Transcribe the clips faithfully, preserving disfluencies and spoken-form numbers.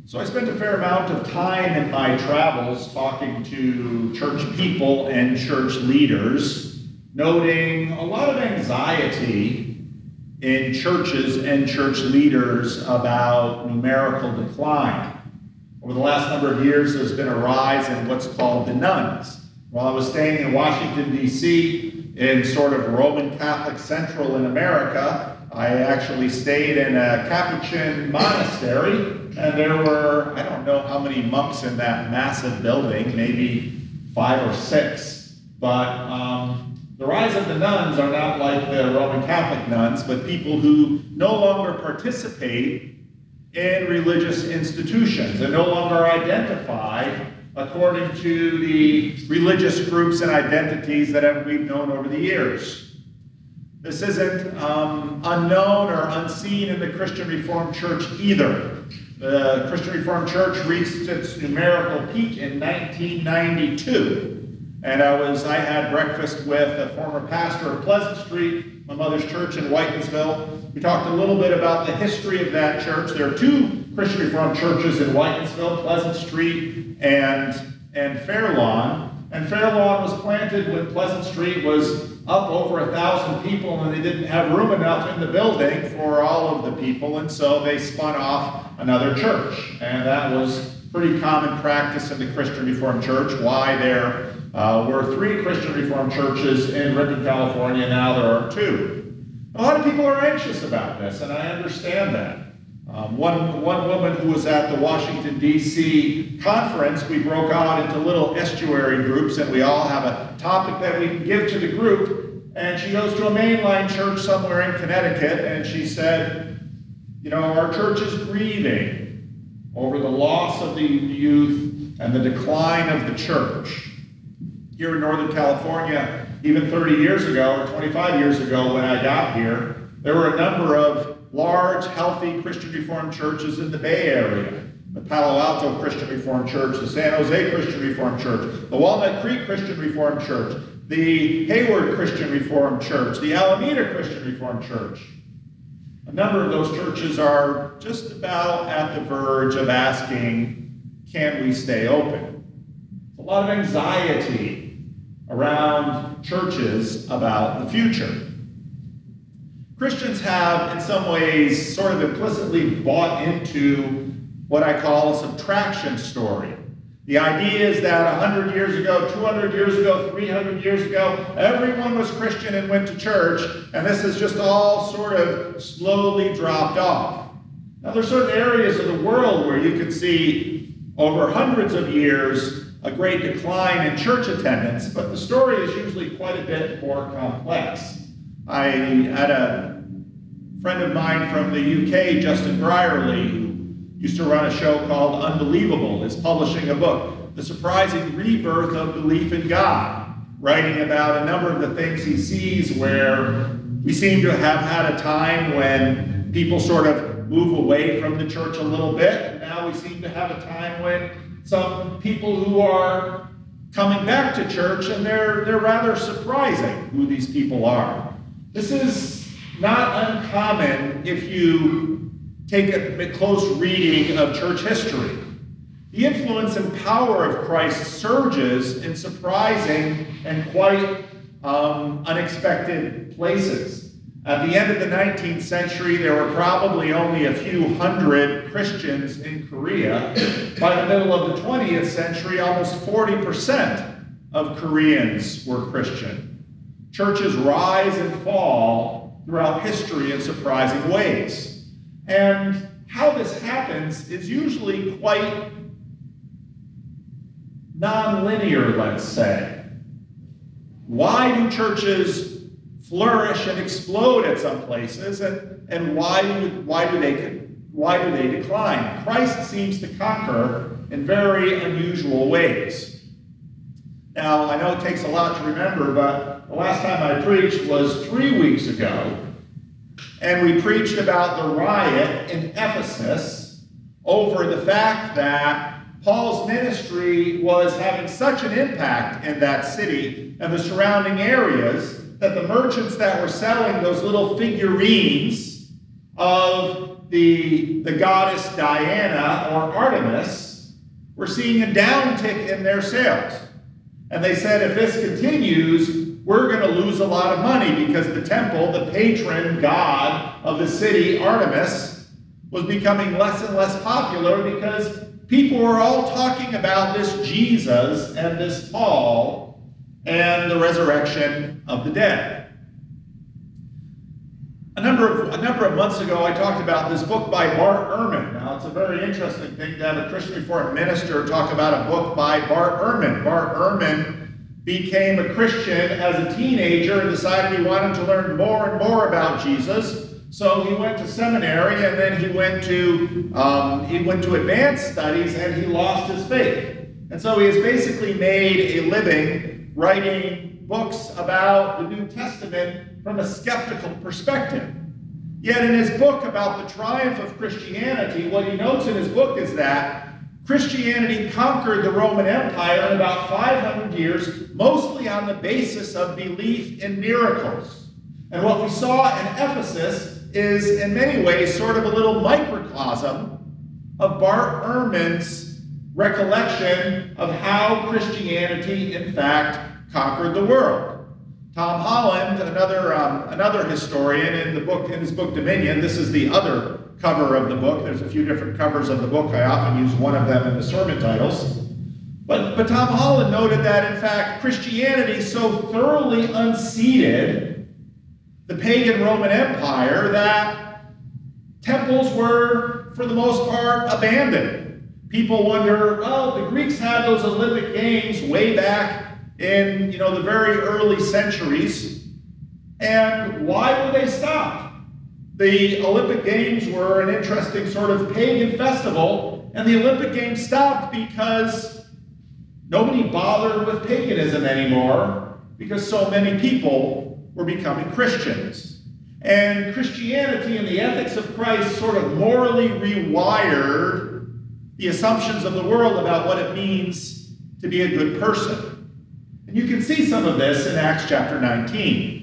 So I spent a fair amount of time in my travels talking to church people and church leaders, noting a lot of anxiety in churches and church leaders about numerical decline. Over the last number of years, there's been a rise in what's called the nuns. While I was staying in Washington, D C, in sort of Roman Catholic Central in America, I actually stayed in a Capuchin monastery, and there were, I don't know how many monks in that massive building, maybe five or six, but um, the rise of the nuns are not like the Roman Catholic nuns, but people who no longer participate in religious institutions and no longer identify according to the religious groups and identities that we've known over the years. This isn't um, unknown or unseen in the Christian Reformed Church either. The Christian Reformed Church reached its numerical peak in nineteen ninety-two. And I was, I had breakfast with a former pastor of Pleasant Street, my mother's church in Whitensville. We talked a little bit about the history of that church. There are two Christian Reformed churches in Whitensville, Pleasant Street and, and Fairlawn. And Fairlawn was planted when Pleasant Street was up over a thousand people, and they didn't have room enough in the building for all of the people, and so they spun off another church. And that was pretty common practice in the Christian Reformed Church. Why there uh, were three Christian Reformed churches in Rickon, California, now there are two. A lot of people are anxious about this, and I understand that. Um, one, one woman who was at the Washington, D C conference, we broke out into little estuary groups, and we all have a topic that we can give to the group. And she goes to a mainline church somewhere in Connecticut, and she said, you know, our church is grieving over the loss of the youth and the decline of the church. Here in Northern California, even thirty years ago, or twenty-five years ago when I got here, there were a number of large, healthy Christian Reformed churches in the Bay Area. The Palo Alto Christian Reformed Church, the San Jose Christian Reformed Church, the Walnut Creek Christian Reformed Church, the Hayward Christian Reformed Church, the Alameda Christian Reformed Church. A number of those churches are just about at the verge of asking, can we stay open? A lot of anxiety around churches about the future. Christians have, in some ways, sort of implicitly bought into what I call a subtraction story. The idea is that one hundred years ago, two hundred years ago, three hundred years ago, everyone was Christian and went to church, and this has just all sort of slowly dropped off. Now, there's certain areas of the world where you can see, over hundreds of years, a great decline in church attendance, but the story is usually quite a bit more complex. I had a friend of mine from the U K, Justin Brierley, who used to run a show called Unbelievable, is publishing a book, The Surprising Rebirth of Belief in God, writing about a number of the things he sees where we seem to have had a time when people sort of move away from the church a little bit, and now we seem to have a time when some people who are coming back to church, and they're, they're rather surprising who these people are. This is not uncommon if you take a close reading of church history. The influence and power of Christ surges in surprising and quite um, unexpected places. At the end of the nineteenth century, there were probably only a few hundred Christians in Korea. By the middle of the twentieth century, almost forty percent of Koreans were Christian. Churches rise and fall throughout history in surprising ways. And how this happens is usually quite non-linear, let's say. Why do churches flourish and explode at some places, and, and why, do, why, do they, why do they decline? Christ seems to conquer in very unusual ways. Now, I know it takes a lot to remember, but the last time I preached was three weeks ago, and we preached about the riot in Ephesus over the fact that Paul's ministry was having such an impact in that city and the surrounding areas that the merchants that were selling those little figurines of the, the goddess Diana or Artemis were seeing a downtick in their sales. And they said, if this continues, we're going to lose a lot of money because the temple, the patron god of the city, Artemis, was becoming less and less popular because people were all talking about this Jesus and this Paul and the resurrection of the dead. A number of a number of months ago, I talked about this book by Bart Ehrman. Now, it's a very interesting thing to have a Christian Reformed minister talk about a book by Bart Ehrman. Bart Ehrman became a Christian as a teenager and decided he wanted to learn more and more about Jesus. So he went to seminary, and then he went to um, he went to advanced studies, and he lost his faith. And so he has basically made a living writing books about the New Testament from a skeptical perspective. Yet in his book about the triumph of Christianity, what he notes in his book is that Christianity conquered the Roman Empire in about five hundred years, mostly on the basis of belief in miracles. And what we saw in Ephesus is in many ways sort of a little microcosm of Bart Ehrman's recollection of how Christianity, in fact, conquered the world. Tom Holland, another um, another historian in the book, in his book Dominion, this is the other cover of the book. There's a few different covers of the book. I often use one of them in the sermon titles. But, but Tom Holland noted that, in fact, Christianity so thoroughly unseated the pagan Roman Empire that temples were, for the most part, abandoned. People wonder, well, the Greeks had those Olympic Games way back in, you know, the very early centuries, and why would they stop? The Olympic Games were an interesting sort of pagan festival, and the Olympic Games stopped because nobody bothered with paganism anymore because so many people were becoming Christians. And Christianity and the ethics of Christ sort of morally rewired the assumptions of the world about what it means to be a good person. And you can see some of this in Acts chapter nineteen.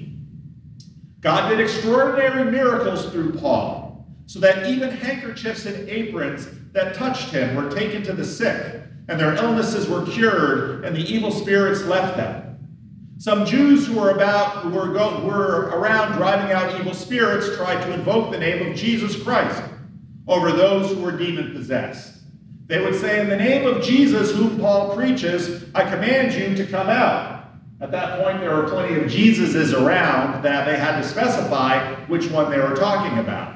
God did extraordinary miracles through Paul, so that even handkerchiefs and aprons that touched him were taken to the sick, and their illnesses were cured, and the evil spirits left them. Some Jews who were about who were, go, were around driving out evil spirits tried to invoke the name of Jesus Christ over those who were demon-possessed. They would say, in the name of Jesus, whom Paul preaches, I command you to come out. At that point, there were plenty of Jesuses around that they had to specify which one they were talking about.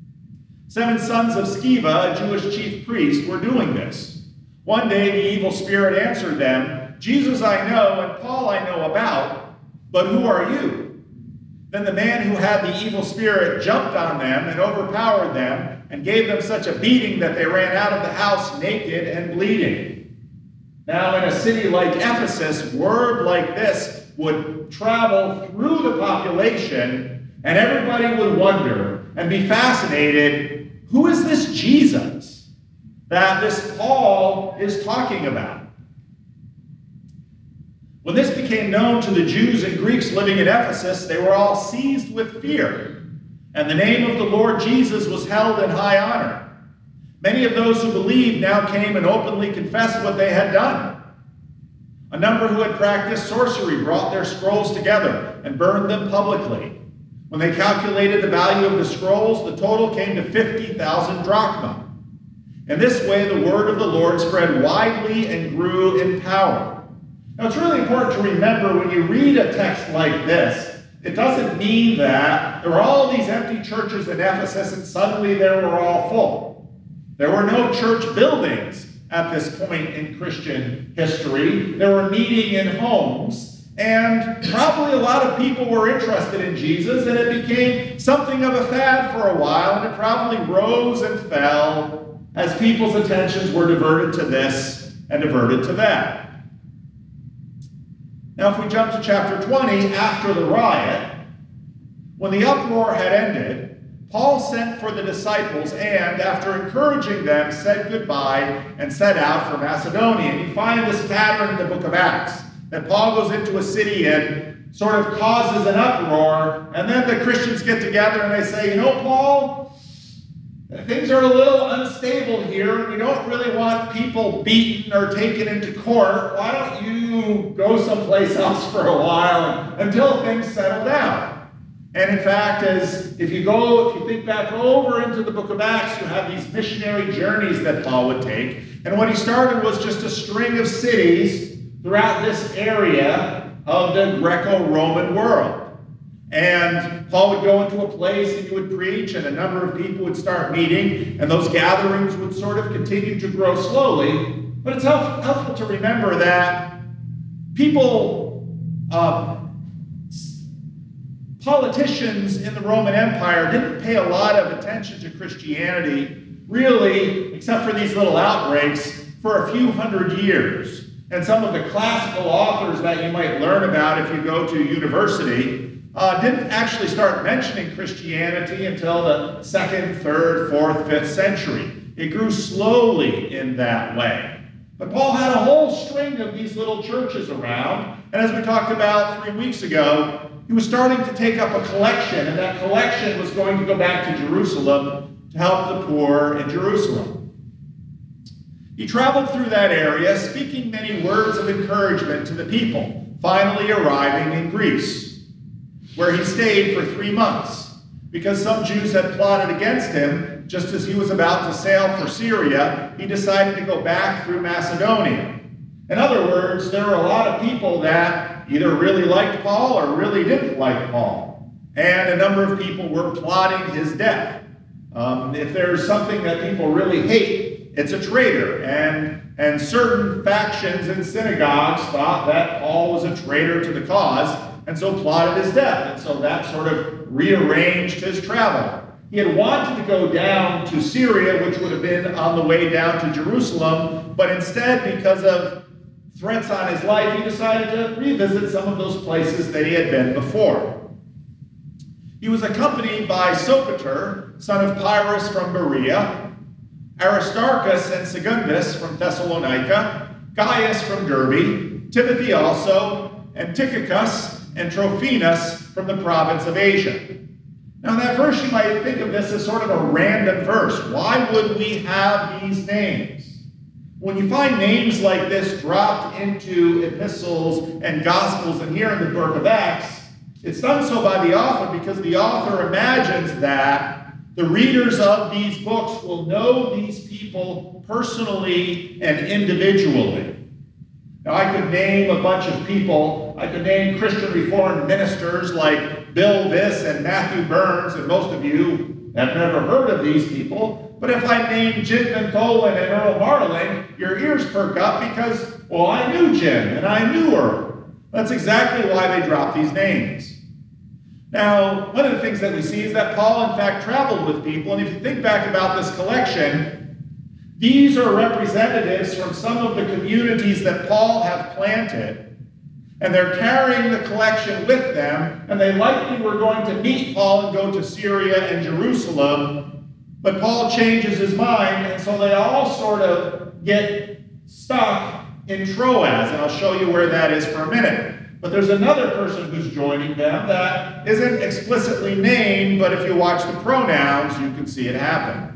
Seven sons of Sceva, a Jewish chief priest, were doing this. One day, the evil spirit answered them, Jesus I know, and Paul I know about, but who are you? Then the man who had the evil spirit jumped on them and overpowered them and gave them such a beating that they ran out of the house naked and bleeding. Now, in a city like Ephesus, word like this would travel through the population, and everybody would wonder and be fascinated, who is this Jesus that this Paul is talking about? When this became known to the Jews and Greeks living in Ephesus, they were all seized with fear, and the name of the Lord Jesus was held in high honor. Many of those who believed now came and openly confessed what they had done. A number who had practiced sorcery brought their scrolls together and burned them publicly. When they calculated the value of the scrolls, the total came to fifty thousand drachma. In this way, the word of the Lord spread widely and grew in power. Now, it's really important to remember when you read a text like this, it doesn't mean that there were all these empty churches in Ephesus and suddenly they were all full. There were no church buildings at this point in Christian history. They were meeting in homes, and probably a lot of people were interested in Jesus, and it became something of a fad for a while, and it probably rose and fell as people's attentions were diverted to this and diverted to that. Now, if we jump to chapter twenty, after the riot, when the uproar had ended, Paul sent for the disciples and, after encouraging them, said goodbye and set out for Macedonia. And you find this pattern in the book of Acts, that Paul goes into a city and sort of causes an uproar, and then the Christians get together and they say, you know, Paul, things are a little unstable here, and we don't really want people beaten or taken into court. Why don't you go someplace else for a while until things settle down? And in fact, as if you go, if you think back over into the book of Acts, you have these missionary journeys that Paul would take. And what he started was just a string of cities throughout this area of the Greco-Roman world. And Paul would go into a place and he would preach, and a number of people would start meeting, and those gatherings would sort of continue to grow slowly. But it's help, helpful to remember that people, uh, politicians in the Roman Empire didn't pay a lot of attention to Christianity, really, except for these little outbreaks, for a few hundred years. And some of the classical authors that you might learn about if you go to university Uh, didn't actually start mentioning Christianity until the second, third, fourth, fifth century. It grew slowly in that way. But Paul had a whole string of these little churches around, and as we talked about three weeks ago, he was starting to take up a collection, and that collection was going to go back to Jerusalem to help the poor in Jerusalem. He traveled through that area, speaking many words of encouragement to the people, finally arriving in Greece, where he stayed for three months, because some Jews had plotted against him. Just as he was about to sail for Syria, he decided to go back through Macedonia. In other words, there were a lot of people that either really liked Paul or really didn't like Paul. And a number of people were plotting his death. Um, if there's something that people really hate, it's a traitor. And, and certain factions in synagogues thought that Paul was a traitor to the cause, and so plotted his death. And so that sort of rearranged his travel. He had wanted to go down to Syria, which would have been on the way down to Jerusalem, but instead, because of threats on his life, he decided to revisit some of those places that he had been before. He was accompanied by Sopater, son of Pyrrhus from Berea, Aristarchus and Secundus from Thessalonica, Gaius from Derbe, Timothy also, and Tychicus, and Trophimus from the province of Asia. Now in that verse you might think of this as sort of a random verse. Why would we have these names? When you find names like this dropped into epistles and gospels, and here in the book of Acts, it's done so by the author because the author imagines that the readers of these books will know these people personally and individually. Now, I could name a bunch of people. I could name Christian Reformed ministers like Bill Viss and Matthew Burns, and most of you have never heard of these people. But if I name Jim Ventolin and Earl Marling, your ears perk up because, well, I knew Jim and I knew Earl. That's exactly why they dropped these names. Now, one of the things that we see is that Paul, in fact, traveled with people. And if you think back about this collection, these are representatives from some of the communities that Paul have planted, and they're carrying the collection with them, and they likely were going to meet Paul and go to Syria and Jerusalem, but Paul changes his mind, and so they all sort of get stuck in Troas, and I'll show you where that is for a minute. But there's another person who's joining them that isn't explicitly named, but if you watch the pronouns, you can see it happen.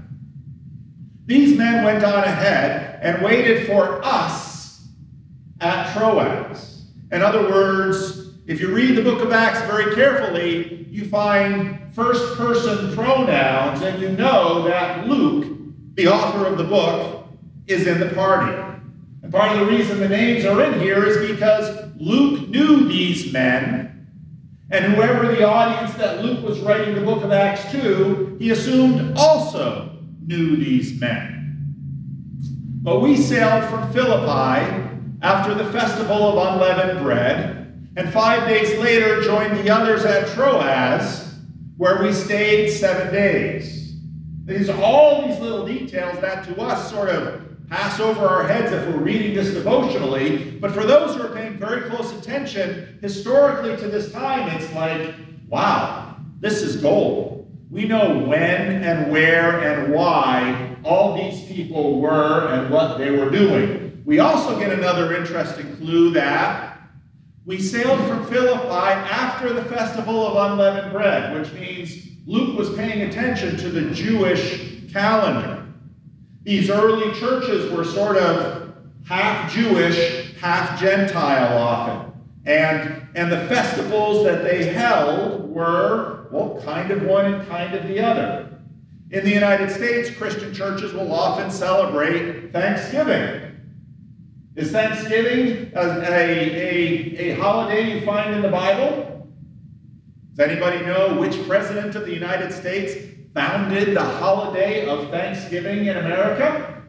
These men went on ahead and waited for us at Troas. In other words, if you read the book of Acts very carefully, you find first-person pronouns, and you know that Luke, the author of the book, is in the party. And part of the reason the names are in here is because Luke knew these men, and whoever the audience that Luke was writing the book of Acts to, he assumed also knew these men. But we sailed from Philippi after the festival of unleavened bread, and five days later joined the others at Troas, where we stayed seven days. These are all these little details that to us sort of pass over our heads if we're reading this devotionally, but for those who are paying very close attention, historically to this time, it's like, wow, this is gold. We know when and where and why all these people were and what they were doing. We also get another interesting clue that we sailed from Philippi after the festival of unleavened bread, which means Luke was paying attention to the Jewish calendar. These early churches were sort of half Jewish, half Gentile often. And, and the festivals that they held were, well, kind of one and kind of the other. In the United States, Christian churches will often celebrate Thanksgiving. Is Thanksgiving a, a, a, a holiday you find in the Bible? Does anybody know which president of the United States founded the holiday of Thanksgiving in America?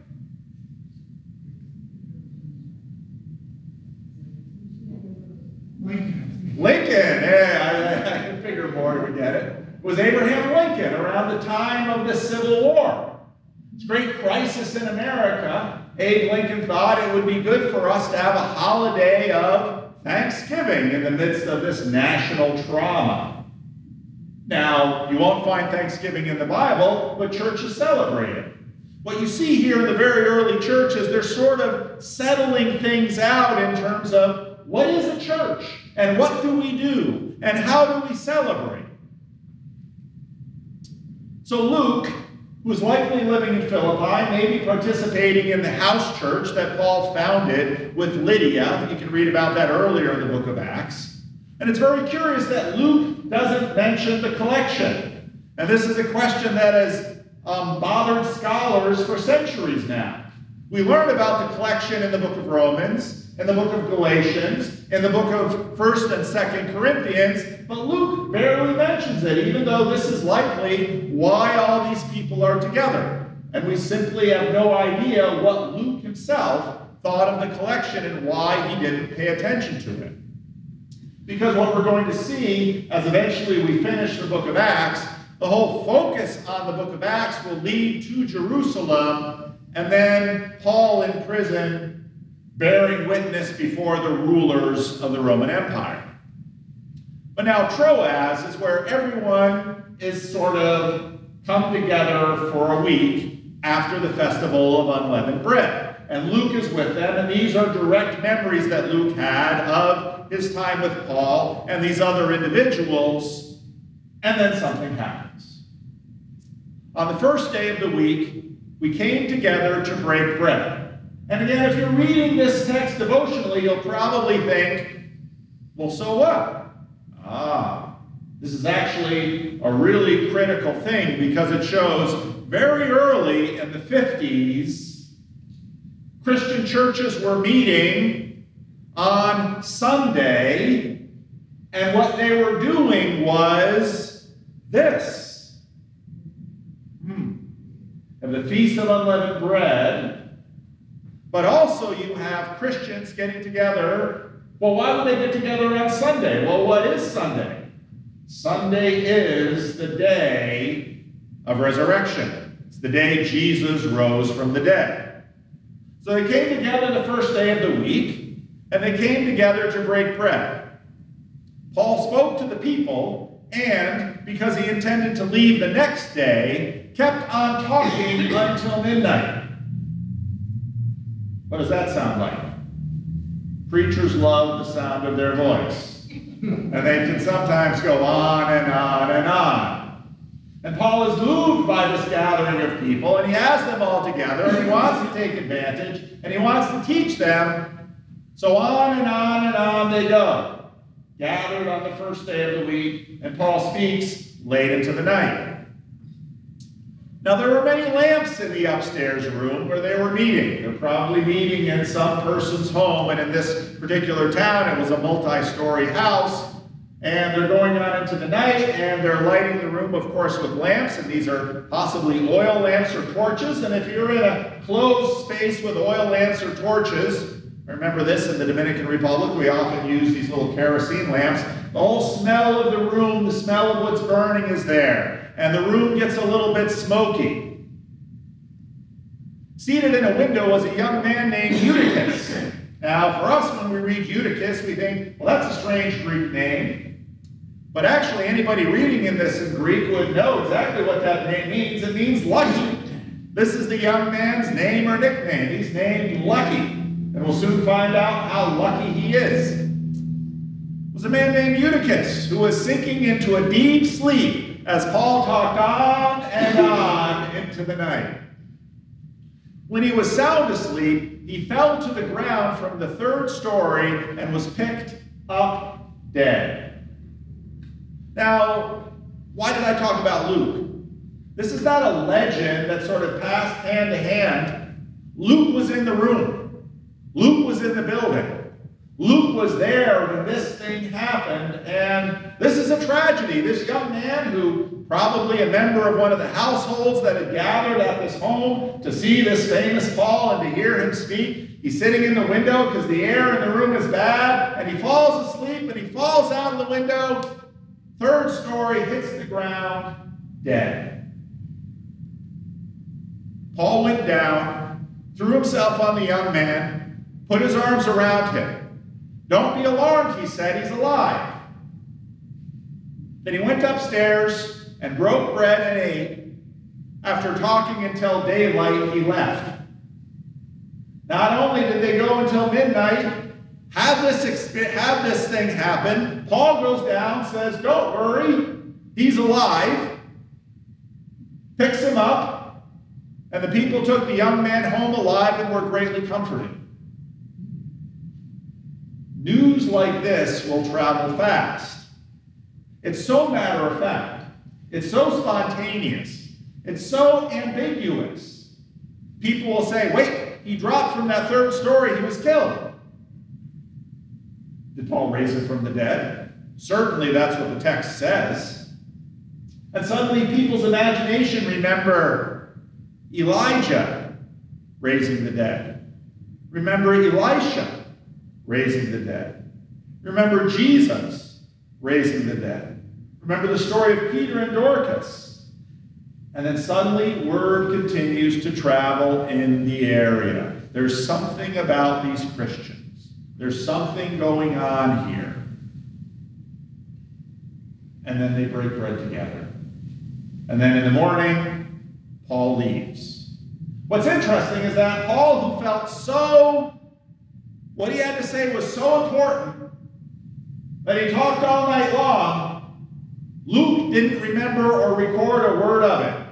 Lincoln. Lincoln, yeah, I, I can figure more would get it. It was Abraham Lincoln around the time of the Civil War. This great crisis in America, Abe Lincoln thought it would be good for us to have a holiday of Thanksgiving in the midst of this national trauma. Now, you won't find Thanksgiving in the Bible, but churches celebrate it. What you see here in the very early church is they're sort of settling things out in terms of what is a church, and what do we do, and how do we celebrate? So Luke, who's likely living in Philippi, maybe participating in the house church that Paul founded with Lydia. You can read about that earlier in the book of Acts. And it's very curious that Luke doesn't mention the collection. And this is a question that has um, bothered scholars for centuries now. We learn about the collection in the book of Romans, in the book of Galatians, in the book of First and Second Corinthians, but Luke barely mentions it, even though this is likely why all these people are together. And we simply have no idea what Luke himself thought of the collection and why he didn't pay attention to it. Because what we're going to see, as eventually we finish the book of Acts, the whole focus on the book of Acts will lead to Jerusalem, and then Paul in prison, bearing witness before the rulers of the Roman Empire. But now Troas is where everyone is sort of come together for a week after the festival of unleavened bread. And Luke is with them, and these are direct memories that Luke had of his time with Paul and these other individuals. And then something happens. On the first day of the week, we came together to break bread. And again, if you're reading this text devotionally, you'll probably think, well, so what? Ah, this is actually a really critical thing because it shows very early in the fifties, Christian churches were meeting on Sunday, and what they were doing was this. Hmm. At the Feast of Unleavened Bread, but also you have Christians getting together. Well, why would they get together on Sunday? Well, what is Sunday? Sunday is the day of resurrection. It's the day Jesus rose from the dead. So they came together the first day of the week, and they came together to break bread. Paul spoke to the people, and because he intended to leave the next day, kept on talking until midnight. What does that sound like? Preachers love the sound of their voice. And they can sometimes go on and on and on. And Paul is moved by this gathering of people, and he has them all together, and he wants to take advantage, and he wants to teach them. So on and on and on they go, gathered on the first day of the week, and Paul speaks late into the night. Now, there were many lamps in the upstairs room where they were meeting. They're probably meeting in some person's home, and in this particular town, it was a multi-story house. And they're going on into the night, and they're lighting the room, of course, with lamps, and these are possibly oil lamps or torches. And if you're in a closed space with oil lamps or torches, remember this, in the Dominican Republic, we often use these little kerosene lamps. The whole smell of the room, the smell of what's burning is there. And the room gets a little bit smoky. Seated in a window was a young man named Eutychus. Now, for us, when we read Eutychus, we think, well, that's a strange Greek name. But actually, anybody reading in this in Greek would know exactly what that name means. It means lucky. This is the young man's name or nickname. He's named Lucky. And we'll soon find out how lucky he is. It was a man named Eutychus who was sinking into a deep sleep as Paul talked on and on into the night. When he was sound asleep, he fell to the ground from the third story and was picked up dead. Now, why did I talk about Luke? This is not a legend that sort of passed hand to hand. Luke was in the room. Luke was in the building. Luke was there when this thing happened, and this is a tragedy. This young man, who probably a member of one of the households that had gathered at this home to see this famous Paul and to hear him speak, he's sitting in the window because the air in the room is bad, and he falls asleep, and he falls out of the window. Third story, hits the ground, dead. Paul went down, threw himself on the young man, put his arms around him. Don't be alarmed, he said, he's alive. Then he went upstairs and broke bread and ate. After talking until daylight, he left. Not only did they go until midnight, have this, exp- have this thing happen, Paul goes down, says, don't worry, he's alive, picks him up, and the people took the young man home alive and were greatly comforted. News like this will travel fast. It's so matter of fact. It's so spontaneous. It's so ambiguous. People will say, wait, he dropped from that third story, he was killed. Did Paul raise him from the dead? Certainly that's what the text says. And suddenly people's imagination remember Elijah raising the dead. Remember Elisha raising the dead. Remember Jesus raising the dead. Remember the story of Peter and Dorcas. And then suddenly word continues to travel in the area. There's something about these Christians. There's something going on here. And then they break bread together. And then in the morning, Paul leaves. What's interesting is that Paul, who felt so What he had to say was so important that he talked all night long, Luke didn't remember or record a word of it.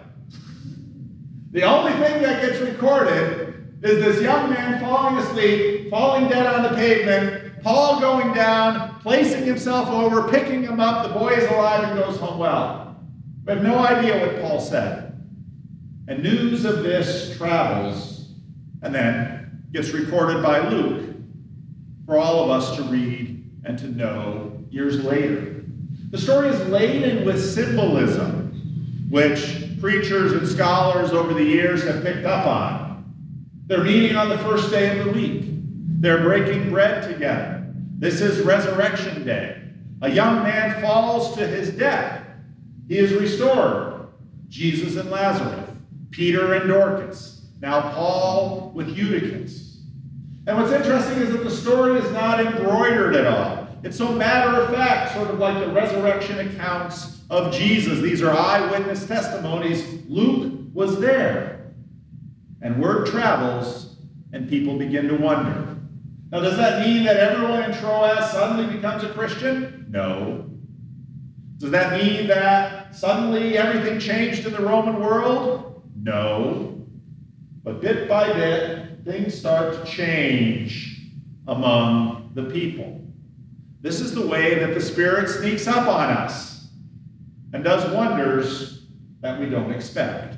The only thing that gets recorded is this young man falling asleep, falling dead on the pavement, Paul going down, placing himself over, picking him up, the boy is alive and goes home well. We have no idea what Paul said. And news of this travels and then gets recorded by Luke for all of us to read and to know years later. The story is laden with symbolism, which preachers and scholars over the years have picked up on. They're meeting on the first day of the week. They're breaking bread together. This is Resurrection Day. A young man falls to his death. He is restored. Jesus and Lazarus, Peter and Dorcas, now Paul with Eutychus. And what's interesting is that the story is not embroidered at all. It's so matter of fact, sort of like the resurrection accounts of Jesus. These are eyewitness testimonies. Luke was there. And word travels, and people begin to wonder. Now, does that mean that everyone in Troas suddenly becomes a Christian? No. Does that mean that suddenly everything changed in the Roman world? No. But bit by bit, things start to change among the people. This is the way that the Spirit sneaks up on us and does wonders that we don't expect.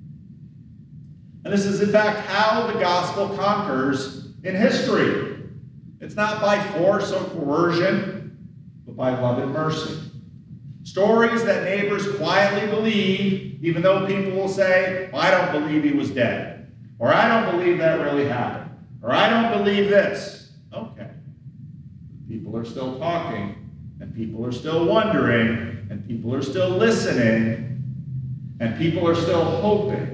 And this is, in fact, how the gospel conquers in history. It's not by force or coercion, but by love and mercy. Stories that neighbors quietly believe, even though people will say, I don't believe he was dead. Or I don't believe that really happened. Or I don't believe this. Okay. People are still talking, and people are still wondering, and people are still listening, and people are still hoping.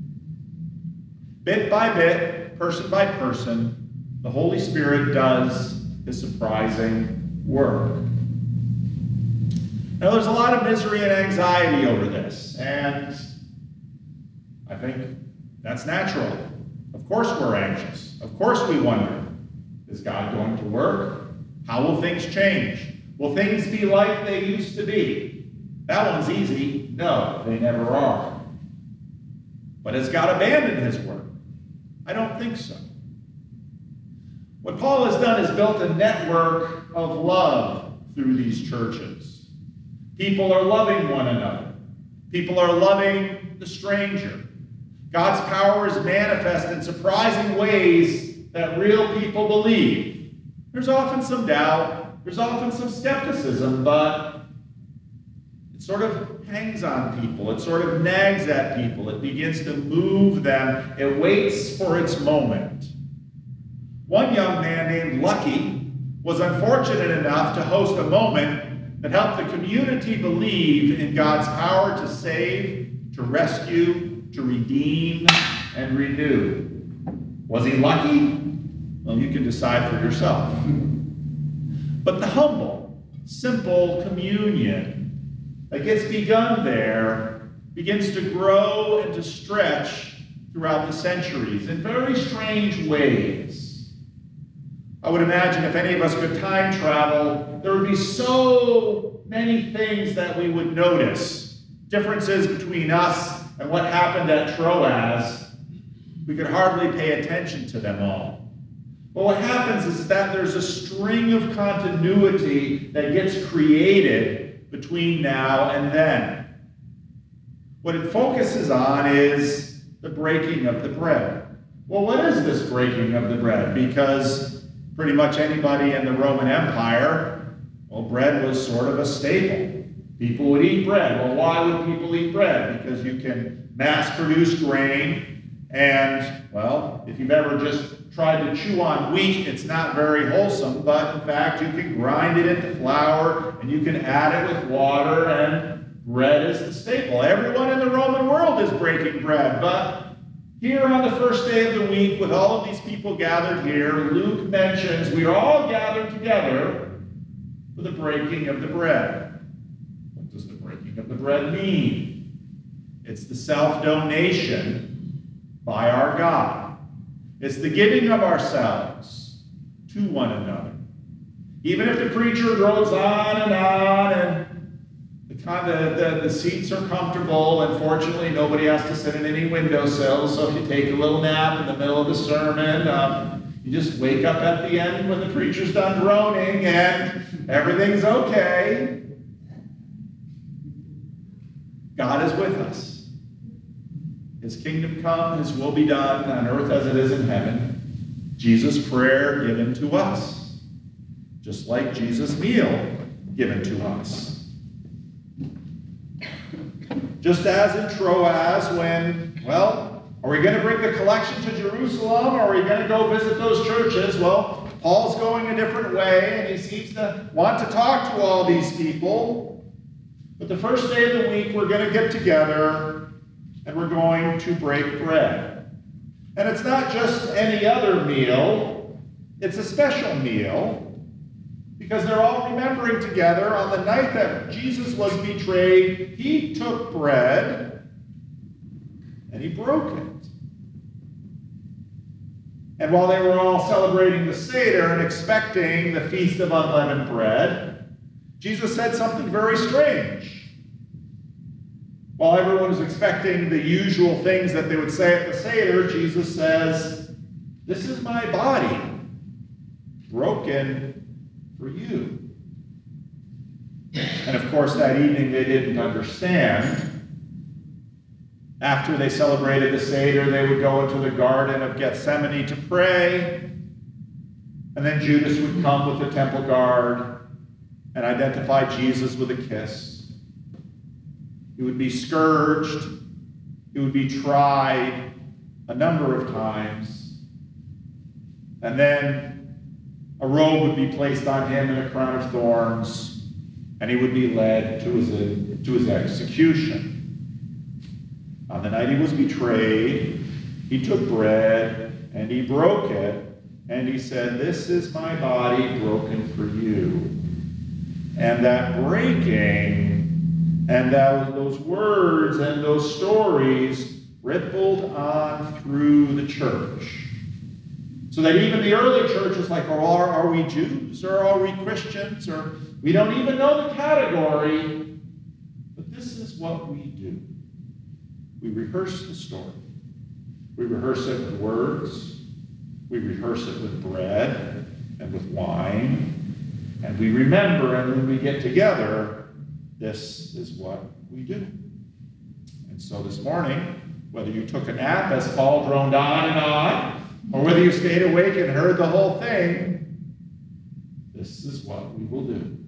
Bit by bit, person by person, the Holy Spirit does his surprising work. Now, there's a lot of misery and anxiety over this, and I think that's natural. Of course we're anxious. Of course we wonder, is God going to work? How will things change? Will things be like they used to be? That one's easy. No, they never are. But has God abandoned his work? I don't think so. What Paul has done is built a network of love through these churches. People are loving one another. People are loving the stranger. God's power is manifest in surprising ways that real people believe. There's often some doubt, there's often some skepticism, but it sort of hangs on people. It sort of nags at people. It begins to move them. It waits for its moment. One young man named Lucky was unfortunate enough to host a moment that helped the community believe in God's power to save, to rescue, to redeem, and renew. Was he lucky? Well, you can decide for yourself. But the humble, simple communion that gets begun there begins to grow and to stretch throughout the centuries in very strange ways. I would imagine if any of us could time travel, there would be so many things that we would notice. Differences between us and what happened at Troas, we could hardly pay attention to them all. But what happens is that there's a string of continuity that gets created between now and then. What it focuses on is the breaking of the bread. Well, what is this breaking of the bread? Because pretty much anybody in the Roman Empire, well, bread was sort of a staple. People would eat bread. Well, why would people eat bread? Because you can mass produce grain, and, well, if you've ever just tried to chew on wheat, it's not very wholesome, but in fact, you can grind it into flour, and you can add it with water, and bread is the staple. Everyone in the Roman world is breaking bread, but here on the first day of the week, with all of these people gathered here, Luke mentions we are all gathered together for the breaking of the bread. What does the breaking of the bread mean? It's the self-donation by our God. It's the giving of ourselves to one another. Even if the preacher goes on and on and the, the, the seats are comfortable, and fortunately nobody has to sit in any windowsills, so if you take a little nap in the middle of the sermon, um, you just wake up at the end when the preacher's done groaning and everything's okay. God is with us. His kingdom come, his will be done on earth as it is in heaven. Jesus' prayer given to us, just like Jesus' meal given to us. Just as in Troas when, well, are we going to bring the collection to Jerusalem, or are we going to go visit those churches? Well, Paul's going a different way, and he seems to want to talk to all these people. But the first day of the week, we're going to get together, and we're going to break bread. And it's not just any other meal, it's a special meal, because they're all remembering together on the night that Jesus was betrayed, he took bread and he broke it. And while they were all celebrating the Seder and expecting the Feast of Unleavened Bread, Jesus said something very strange. While everyone was expecting the usual things that they would say at the Seder, Jesus says, "This is my body, broken for you." And of course, that evening they didn't understand. After they celebrated the Seder, they would go into the Garden of Gethsemane to pray. And then Judas would come with the temple guard and identify Jesus with a kiss. He would be scourged. He would be tried a number of times. And then a robe would be placed on him and a crown of thorns, and he would be led to his, to his execution. On the night he was betrayed, he took bread and he broke it, and he said, "This is my body broken for you." And that breaking and that, those words and those stories rippled on through the church. So that even the early church was like, oh, are, are we Jews or are we Christians? Or we don't even know the category. But this is is what we do. We rehearse the story. We rehearse it with words. We rehearse it with bread and with wine. And we remember, and when we get together, this is what we do. And so this morning, whether you took a nap as Paul droned on and on, or whether you stayed awake and heard the whole thing, this is what we will do.